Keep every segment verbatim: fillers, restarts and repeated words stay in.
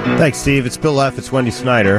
Thanks, Steve. It's Bill F. It's Wendy Snyder.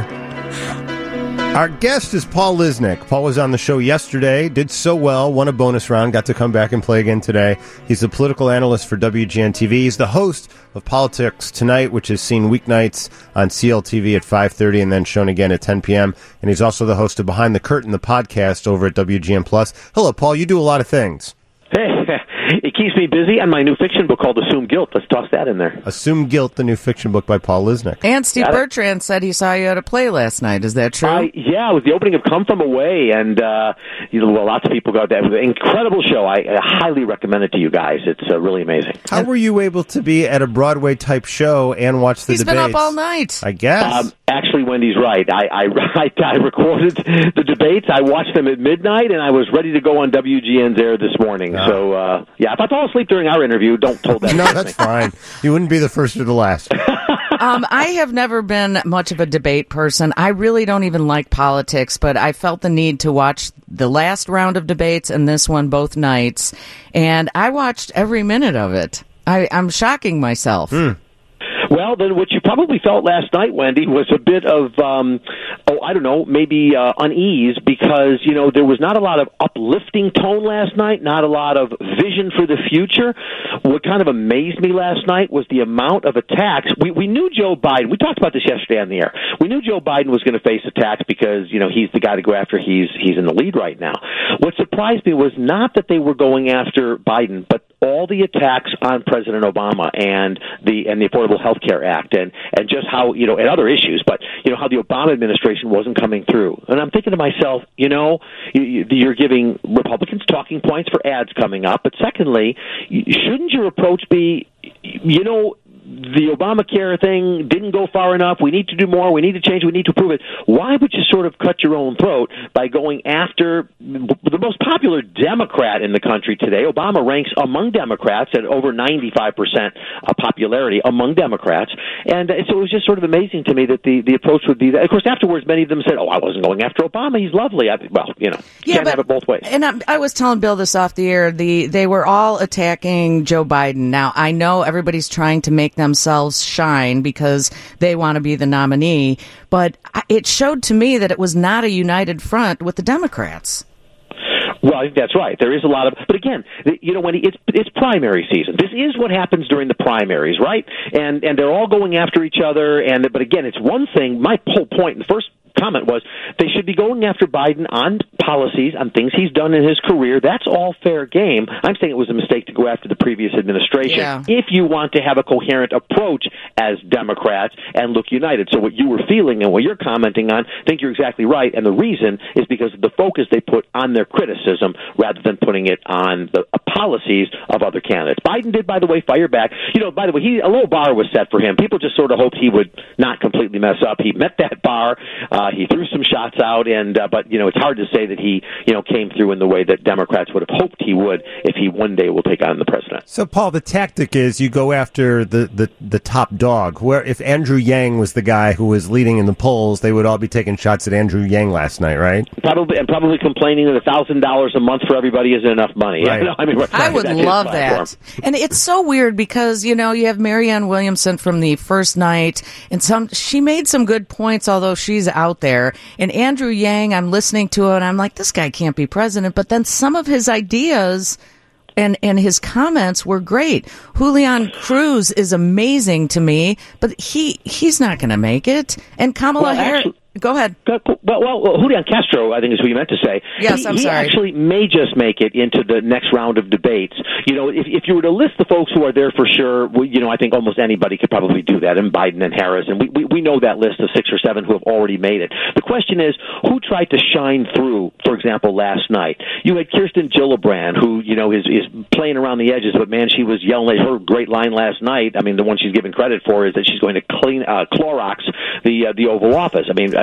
Our guest is Paul Lisnek. Paul was on the show yesterday, did so well, won a bonus round, got to come back and play again today. He's a political analyst for W G N T V. He's the host of Politics Tonight, which is seen weeknights on C L T V at five thirty and then shown again at ten p.m. And he's also the host of Behind the Curtain, the podcast over at W G N Plus. Hello, Paul. You do a lot of things. Hey, it keeps me busy, and my new fiction book called Assume Guilt. Let's toss that in there. Assume Guilt, the new fiction book by Paul Lisnek. And Steve Bertrand said he saw you at a play last night. Is that true? I, yeah, it was the opening of Come From Away, and uh, you know, well, lots of people got that. It was an incredible show. I, I highly recommend it to you guys. It's uh, really amazing. How were you able to be at a Broadway-type show and watch the He's debates? He's been up all night. I guess. Um, actually, Wendy's right. I, I, I, I recorded the debates. I watched them at midnight, and I was ready to go on W G N's air this morning. Oh. So, uh, yeah, if I fall asleep during our interview, don't hold that. No, that's fine. You wouldn't be the first or the last. um, I have never been much of a debate person. I really don't even like politics, but I felt the need to watch the last round of debates and this one both nights, and I watched every minute of it. I, I'm shocking myself. Mm. Well, then what you probably felt last night, Wendy, was a bit of, um, oh, I don't know, maybe uh, unease because, you know, there was not a lot of uplifting tone last night, not a lot of vision for the future. What kind of amazed me last night was the amount of attacks. We, we knew Joe Biden, we talked about this yesterday on the air, we knew Joe Biden was going to face attacks because, you know, he's the guy to go after, he's, he's in the lead right now. What surprised me was not that they were going after Biden, but all the attacks on President Obama and the and the Affordable Health Care Act and, and just how, you know, and other issues, but, you know, how the Obama administration wasn't coming through. And I'm thinking to myself, you know, you, you're giving Republicans talking points for ads coming up, but secondly, shouldn't your approach be, you know, the Obamacare thing didn't go far enough. We need to do more. We need to change. We need to prove it. Why would you sort of cut your own throat by going after the most popular Democrat in the country today? Obama ranks among Democrats at over ninety-five percent popularity among Democrats. And so it was just sort of amazing to me that the, the approach would be that. Of course, afterwards, many of them said, oh, I wasn't going after Obama. He's lovely. I, well, you know, yeah, can't but, have it both ways. And I, I was telling Bill this off the air. The, they were all attacking Joe Biden. Now, I know everybody's trying to make themselves shine because they want to be the nominee, but it showed to me that it was not a united front with the Democrats. Well, I think that's right. There is a lot of, but again, you know, Wendy, it's it's primary season. This is what happens during the primaries, right? And and they're all going after each other. And but again, it's one thing. My whole point in the first comment was they should be going after Biden on policies, on things he's done in his career. That's all fair game. I'm saying it was a mistake to go after the previous administration yeah. if you want to have a coherent approach as Democrats and look united. So what you were feeling and what you're commenting on, I think you're exactly right. And the reason is because of the focus they put on their criticism rather than putting it on the uh, policies of other candidates. Biden did, by the way, fire back. You know, by the way, he, a low bar was set for him. People just sort of hoped he would not completely mess up. He met that bar. Uh, he threw some shots out, and uh, but, you know, it's hard to say that he, you know, came through in the way that Democrats would have hoped he would if he one day will take on the president. So, Paul, the tactic is you go after the, the, the top dog. Where if Andrew Yang was the guy who was leading in the polls, they would all be taking shots at Andrew Yang last night, right? Probably, and probably complaining that a thousand dollars a month for everybody isn't enough money. Right. You know, I mean, right, I would love that. And it's so weird because, you know, you have Marianne Williamson from the first night, and some she made some good points, although she's out there. And Andrew Yang, I'm listening to it, and I'm like, this guy can't be president. But then some of his ideas and, and his comments were great. Julian Cruz is amazing to me, but he he's not going to make it. And Kamala well, Harris... Actually- Go ahead. Well, well, well, Julian Castro, I think is who you meant to say. Yes, he, I'm he sorry. He actually may just make it into the next round of debates. You know, if, if you were to list the folks who are there for sure, we, you know, I think almost anybody could probably do that, and Biden and Harris, and we, we, we know that list of six or seven who have already made it. The question is, who tried to shine through, for example, last night? You had Kirsten Gillibrand, who, you know, is, is playing around the edges, but man, she was yelling. Her great line last night, I mean, the one she's given credit for is that she's going to clean, uh, Clorox the, uh, the Oval Office. I mean, uh,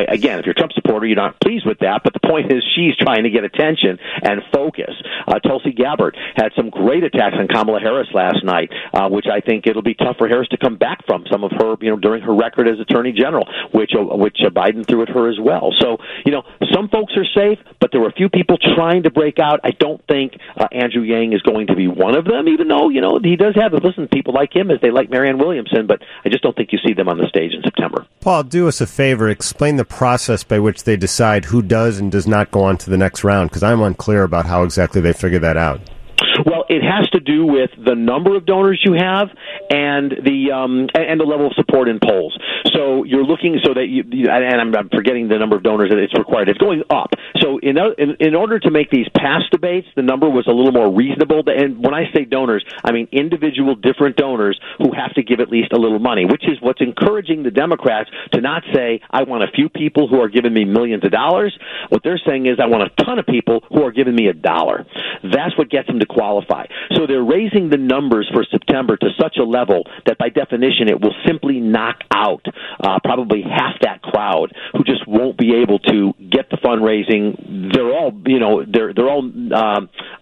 again, if you're a Trump supporter, you're not pleased with that. But the point is, she's trying to get attention and focus. Uh, Tulsi Gabbard had some great attacks on Kamala Harris last night, uh, which I think it'll be tough for Harris to come back from. Some of her, you know, during her record as Attorney General, which uh, which uh, Biden threw at her as well. So, you know, some folks are safe, but there were a few people trying to break out. I don't think uh, Andrew Yang is going to be one of them, even though, you know, he does have, listen, people like him as they like Marianne Williamson, but I just don't think you see them on the stage in September. Paul, do us a favor. Explain the process by which they decide who does and does not go on to the next round, because I'm unclear about how exactly they figure that out. Well, it has to do with the number of donors you have and the um, and the level of support in polls. So you're looking so that you, and I'm, I'm forgetting the number of donors that it's required. It's going up. So in, in in order to make these past debates, the number was a little more reasonable. And when I say donors, I mean individual different donors who have to give at least a little money, which is what's encouraging the Democrats to not say, I want a few people who are giving me millions of dollars. What they're saying is, I want a ton of people who are giving me a dollar. That's what gets them to qualify. So they're raising the numbers for September to such a level that by definition it will simply knock out uh, probably half that crowd who just won't be able to get the fundraising. They're all, you know, they're they're all uh,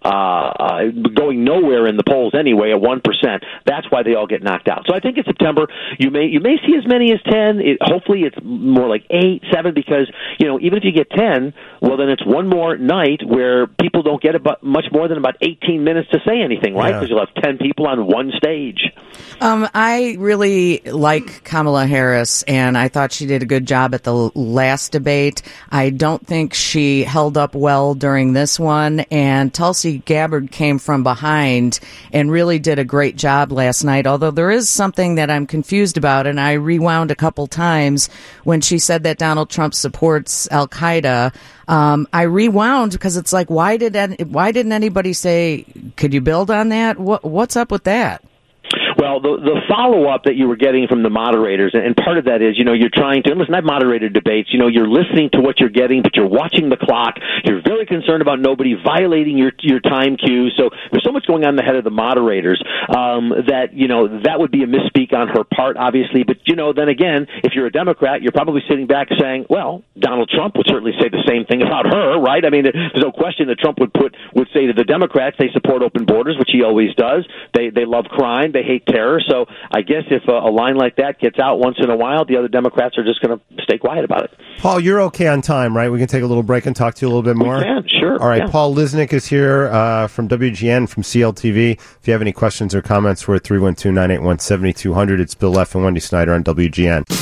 uh, going nowhere in the polls anyway at one percent. That's why they all get knocked out. So I think in September you may you may see as many as ten. It, hopefully it's more like eight, seven, because, you know, even if you get ten, well, then it's one more night where people don't get about much more than about eighteen minutes to say anything, right? Because yeah. You'll have ten people on one stage. Um, I really like Kamala Harris, and I thought she did a good job at the last debate. I don't think she held up well during this one, and Tulsi Gabbard came from behind and really did a great job last night, although there is something that I'm confused about, and I rewound a couple times when she said that Donald Trump supports Al-Qaeda. Um, I rewound because it's like, why did why didn't anybody say, could you build on that? What, what's up with that? Well, the the follow-up that you were getting from the moderators, and part of that is, you know, you're trying to, and listen, I've moderated debates, you know, you're listening to what you're getting, but you're watching the clock. You're very concerned about nobody violating your your time cues. So there's so much going on in the head of the moderators um, that, you know, that would be a misspeak on her part, obviously. But, you know, then again, if you're a Democrat, you're probably sitting back saying, well, Donald Trump would certainly say the same thing about her, right? I mean, there's no question that Trump would put would say to the Democrats, they support open borders, which he always does. They they love crime. They hate terror. So I guess if a, a line like that gets out once in a while, the other Democrats are just going to stay quiet about it. Paul, you're okay on time, right? We can take a little break and talk to you a little bit more? We can, sure. All right, yeah. Paul Lisnek is here uh, from W G N, from C L T V. If you have any questions or comments, we're at three one two, nine eight one, seven two zero zero. It's Bill Leff and Wendy Snyder on W G N.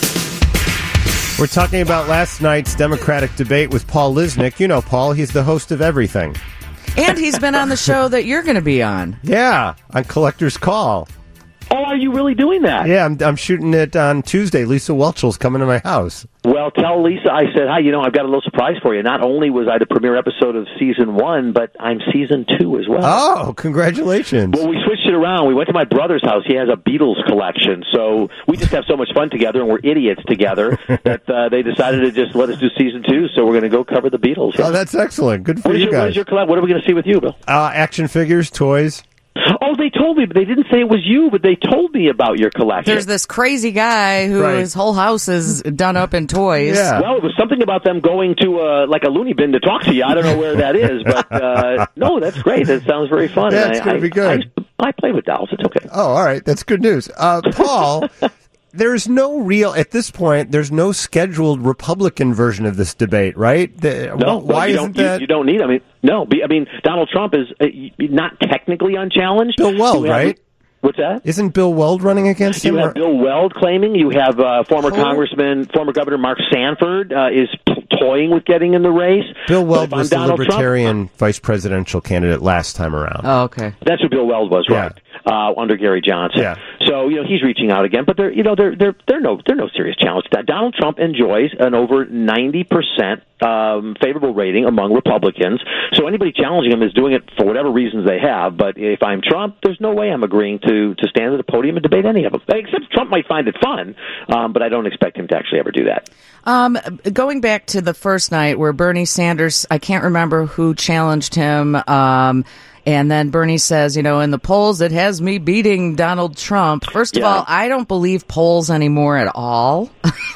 We're talking about last night's Democratic debate with Paul Lisnek. You know Paul, he's the host of everything. And he's been on the show that you're going to be on. Yeah, on Collector's Call. Oh, are you really doing that? Yeah, I'm, I'm shooting it on Tuesday. Lisa Welchell's coming to my house. Well, tell Lisa I said, hi, you know, I've got a little surprise for you. Not only was I the premiere episode of season one, but I'm season two as well. Oh, congratulations. Well, we switched it around. We went to my brother's house. He has a Beatles collection. So we just have so much fun together, and we're idiots together, that uh, they decided to just let us do season two. So we're going to go cover the Beatles. Oh, that's excellent. Good for what you your, guys. What is your collab? What are we going to see with you, Bill? Uh, action figures, toys. Oh, they told me, but they didn't say it was you, but they told me about your collection. There's this crazy guy who right. his whole house is done up in toys. Yeah. Well, it was something about them going to uh, like a loony bin to talk to you. I don't know where that is, but uh, no, that's great. That sounds very fun. Yeah, it's going to be good. I, I play with dolls. It's okay. Oh, all right. That's good news. Uh, Paul, there's no real, at this point, there's no scheduled Republican version of this debate, right? The, no, why well, you isn't don't, that? You, you don't need, I mean, no. I mean, Donald Trump is uh, not technically unchallenged. Bill Weld, have, right? What's that? Isn't Bill Weld running against him? You have or? Bill Weld claiming. You have uh, former oh. Congressman, former Governor Mark Sanford uh, is t- toying with getting in the race. Bill Weld was the Donald Libertarian Trump, vice presidential candidate last time around. Oh, okay. That's who Bill Weld was, yeah. right? Uh, under Gary Johnson. Yeah. So you know he's reaching out again, but they're you know they're they're they're no they're no serious challenge. Donald Trump enjoys an over ninety percent um, favorable rating among Republicans. So anybody challenging him is doing it for whatever reasons they have. But if I'm Trump, there's no way I'm agreeing to to stand at a podium and debate any of them. Except Trump might find it fun, um, but I don't expect him to actually ever do that. Um, going back to the first night where Bernie Sanders, I can't remember who challenged him. Um, And then Bernie says, you know, in the polls, it has me beating Donald Trump. First of yeah. all, I don't believe polls anymore at all.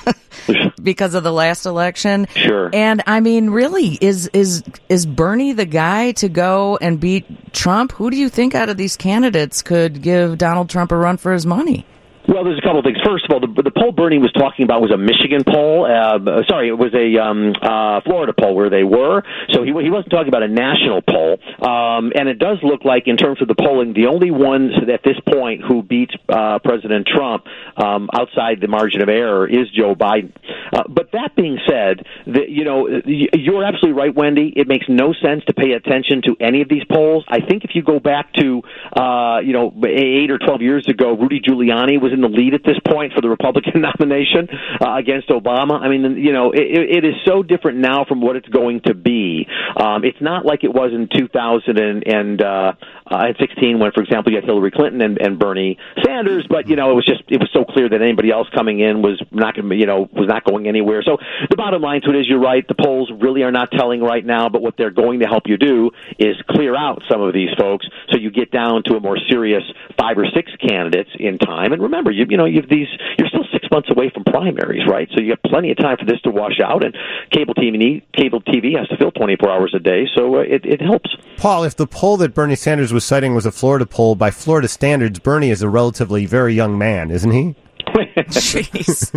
because of the last election. Sure. And I mean, really, is is is Bernie the guy to go and beat Trump? Who do you think out of these candidates could give Donald Trump a run for his money? Well, there's a couple of things. First of all, the, the poll Bernie was talking about was a Michigan poll. Uh, sorry, it was a um, uh, Florida poll where they were. So he he wasn't talking about a national poll. Um, and it does look like, in terms of the polling, the only ones at this point who beat uh, President Trump um, outside the margin of error is Joe Biden. Uh, but that being said, the, you know, you're absolutely right, Wendy. It makes no sense to pay attention to any of these polls. I think if you go back to, uh, you know, eight or twelve years ago, Rudy Giuliani was in the lead at this point for the Republican nomination uh, against Obama. I mean, you know, it, it is so different now from what it's going to be. Um, it's not like it was in two thousand sixteen when, for example, you had Hillary Clinton and, and Bernie Sanders, but, you know, it was just, it was so clear that anybody else coming in was not going to, you know, was not going anywhere. So the bottom line to it is, you're right, the polls really are not telling right now, but what they're going to help you do is clear out some of these folks so you get down to a more serious five or six candidates in time. And remember, you you know, you've these, you're still six months away from primaries, right? So you have plenty of time for this to wash out, and cable T V, cable T V has to fill twenty-four hours a day, so uh, it, it helps. Paul, if the poll that Bernie Sanders was citing was a Florida poll, by Florida standards, Bernie is a relatively very young man, isn't he? Jeez.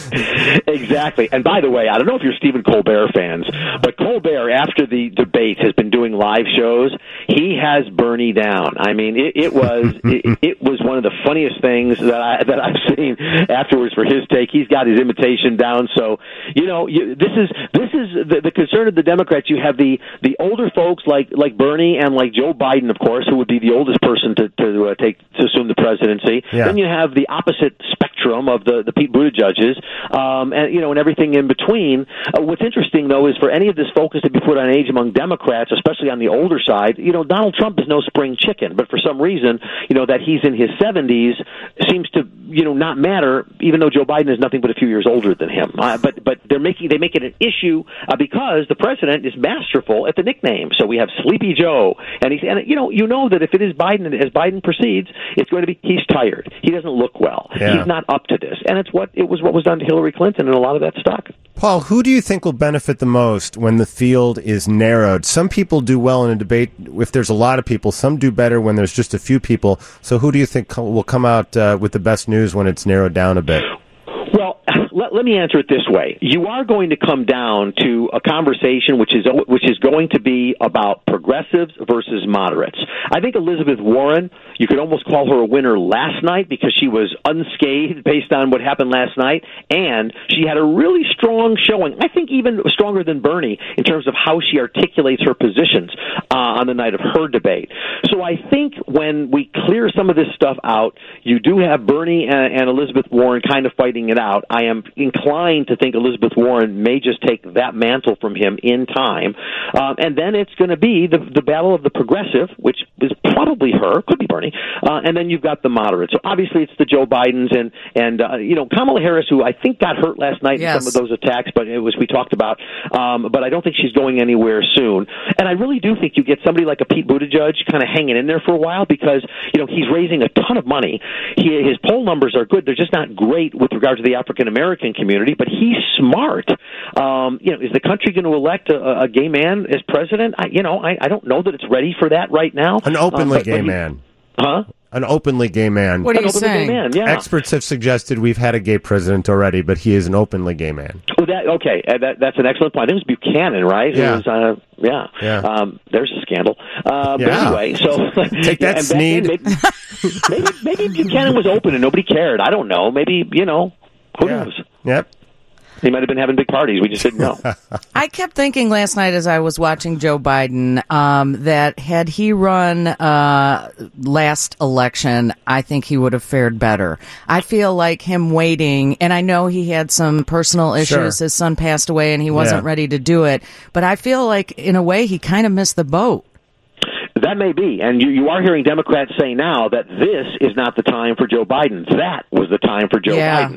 Exactly. And by the way, I don't know if you're Stephen Colbert fans, but Colbert, after the debate, has been doing live shows. He has Bernie down. I mean, it, it was it, it was one of the funniest things that I that I've seen afterwards for his take. He's got his imitation down. So, you know, you, this is this is the, the concern of the Democrats. You have the the older folks like like Bernie and like Joe Biden, of course, who would be the oldest person to to uh, take to assume the presidency. Yeah. Then you have the opposite spectrum of the, the Pete Buttigieg's, um, and you know, and everything in between. Uh, what's interesting, though, is for any of this focus to be put on age among Democrats, especially on the older side. You know, Donald Trump is no spring chicken, but for some reason, you know, that he's in his seventies seems to, you know, not matter, even though Joe Biden is nothing but a few years older than him. Uh, but but they're making they make it an issue uh, because the president is masterful at the nickname. So we have Sleepy Joe, and he's and you know you know that if it is Biden, as Biden proceeds, it's going to be he's tired. He doesn't look well. Yeah. He's not up to this, and it's what it was what was done to Hillary Clinton and a lot of that stock. Paul, who do you think will benefit the most when the field is narrowed? Some people do well in a debate if there's a lot of people. Some do better when there's just a few people. So who do you think will come out uh, with the best news when it's narrowed down a bit? Well, let, let me answer it this way. You are going to come down to a conversation which is which is going to be about progressives versus moderates. I think Elizabeth Warren, you could almost call her a winner last night because she was unscathed based on what happened last night, and she had a really strong showing, I think even stronger than Bernie, in terms of how she articulates her positions uh, on the night of her debate. So I think when we clear some of this stuff out, you do have Bernie and, and Elizabeth Warren kind of fighting it out. I am inclined to think Elizabeth Warren may just take that mantle from him in time. Um, and then it's going to be the, the battle of the progressive, which is probably her, could be Bernie, uh, and then you've got the moderate. So obviously it's the Joe Bidens and, and uh, you know, Kamala Harris, who I think got hurt last night yes. in some of those attacks, but it was we talked about, um, but I don't think she's going anywhere soon. And I really do think you get somebody like a Pete Buttigieg kind of hanging in there for a while because, you know, he's raising a ton of money. He, his poll numbers are good. They're just not great with regard to the African-American community, but he's smart. Um, you know, is the country going to elect a, a gay man as president? I, you know, I, I don't know that it's ready for that right now. An openly um, but, gay but he, man. Huh? An openly gay man. What are an you saying? Gay man, yeah. Experts have suggested we've had a gay president already, but he is an openly gay man. Oh, that okay. Uh, that, that's an excellent point. I think it was Buchanan, right? Yeah. It was, uh, yeah. yeah. Um, there's a scandal. Uh, yeah. But anyway, so take that, yeah, Snead. Maybe, maybe, maybe Buchanan was open and nobody cared. I don't know. Maybe you know. Who yeah. knows? Yep. He might have been having big parties. We just didn't know. I kept thinking last night as I was watching Joe Biden um, that had he run uh, last election, I think he would have fared better. I feel like him waiting, and I know he had some personal issues. Sure. His son passed away, and he wasn't yeah. ready to do it. But I feel like, in a way, he kind of missed the boat. That may be, and you, you are hearing Democrats say now that this is not the time for Joe Biden. That was the time for Joe yeah. Biden. But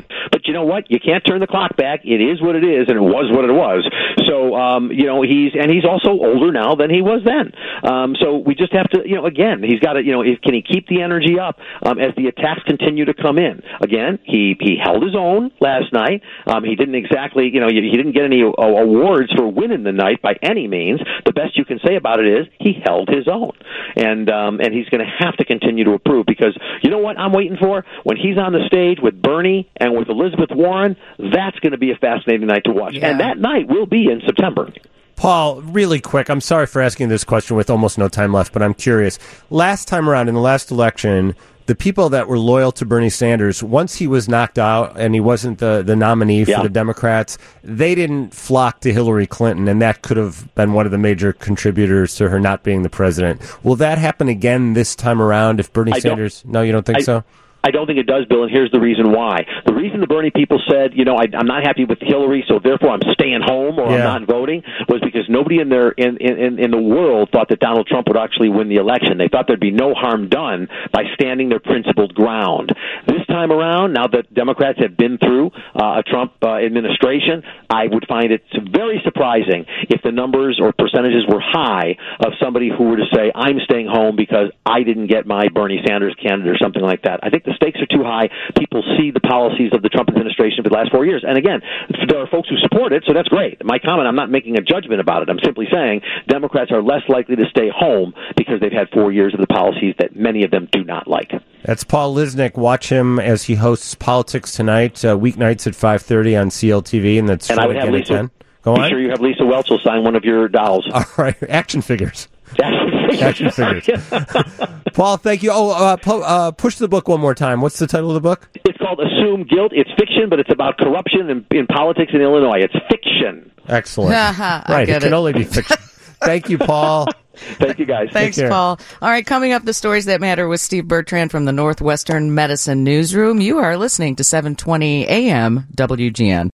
But you know what? You can't turn the clock back. It is what it is, and it was what it was. So, um, you know, he's and he's also older now than he was then. Um, so we just have to, you know, again, he's got to, you know, if, can he keep the energy up um, as the attacks continue to come in? Again, he he held his own last night. Um, he didn't exactly, you know, he didn't get any uh, awards for winning the night by any means. The best you can say about it is he held his own, and um, and he's going to have to continue to improve, because you know what I'm waiting for? When he's on the stage with Bernie and with Elizabeth Warren, that's going to be a fascinating night to watch. Yeah. And that night will be in September. Paul, really quick, I'm sorry for asking this question with almost no time left, but I'm curious. Last time around, in the last election, the people that were loyal to Bernie Sanders, once he was knocked out and he wasn't the, the nominee for yeah. the Democrats, they didn't flock to Hillary Clinton, and that could have been one of the major contributors to her not being the president. Will that happen again this time around if Bernie I Sanders... No, you don't think I, so? I don't think it does, Bill, and here's the reason why. The reason the Bernie people said, you know, I, I'm not happy with Hillary, so therefore I'm staying home or yeah. I'm not voting, was because nobody in their in, in, in the world thought that Donald Trump would actually win the election. They thought there'd be no harm done by standing their principled ground. This time around, now that Democrats have been through uh, a Trump uh, administration, I would find it very surprising if the numbers or percentages were high of somebody who were to say, I'm staying home because I didn't get my Bernie Sanders candidate or something like that. I think the stakes are too high. People see the policies of the Trump administration for the last four years. And again, there are folks who support it, so that's great. My comment, I'm not making a judgment about it. I'm simply saying Democrats are less likely to stay home because they've had four years of the policies that many of them do not like. That's Paul Lisnek. Watch him as he hosts Politics Tonight, uh, weeknights at five thirty on C L T V, and that's and I would have Lisa, ten. Go be on. sure you have Lisa Welch will sign one of your dolls. All right, action figures. Action figures. Action figures. Paul, thank you. Oh, uh, po- uh, push the book one more time. What's the title of the book? It's called Assume Guilt. It's fiction, but it's about corruption in, in politics in Illinois. It's fiction. Excellent. I right, get it can it. only be fiction. Thank you, Paul. Thank you, guys. Thanks, Paul. All right, coming up, the stories that matter with Steve Bertrand from the Northwestern Medicine Newsroom. You are listening to seven twenty A M W G N.